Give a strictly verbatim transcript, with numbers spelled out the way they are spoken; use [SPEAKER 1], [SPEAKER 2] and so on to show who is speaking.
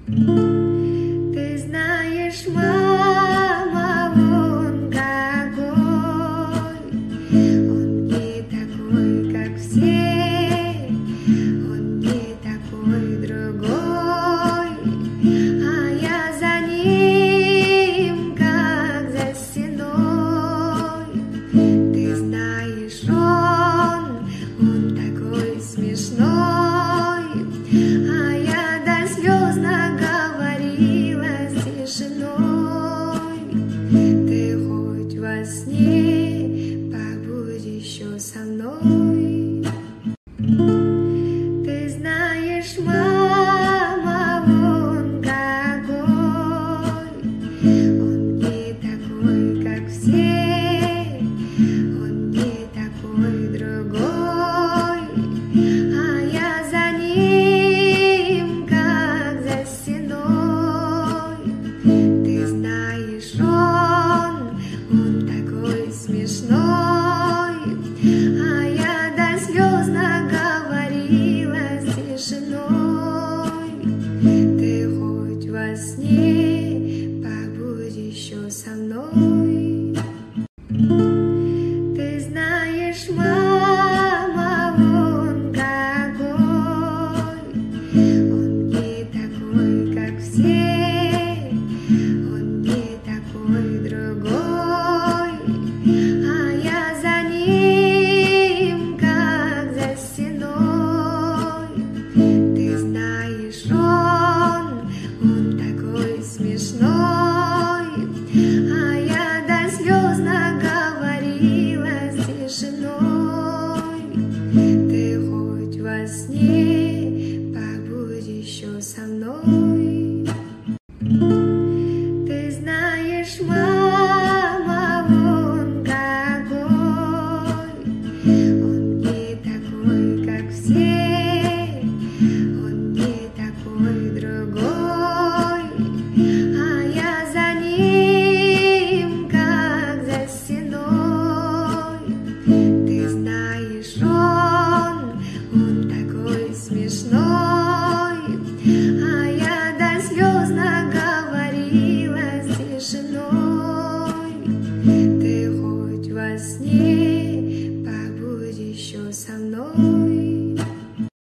[SPEAKER 1] Ты знаешь, мама, он какой, он не такой, как все, он не такой другой, а я за ним, как за стеной. Ты знаешь, он, он такой смешной, а я до слез наговорила с тишиной. Ты хоть во сне побудь еще со мной. Ты знаешь, мама, он какой, он не такой, как все, он не такой другой, а я за ним, как за стеной. Ты знаешь, он, он такой смешной, а я до слез наговорила с тишиной.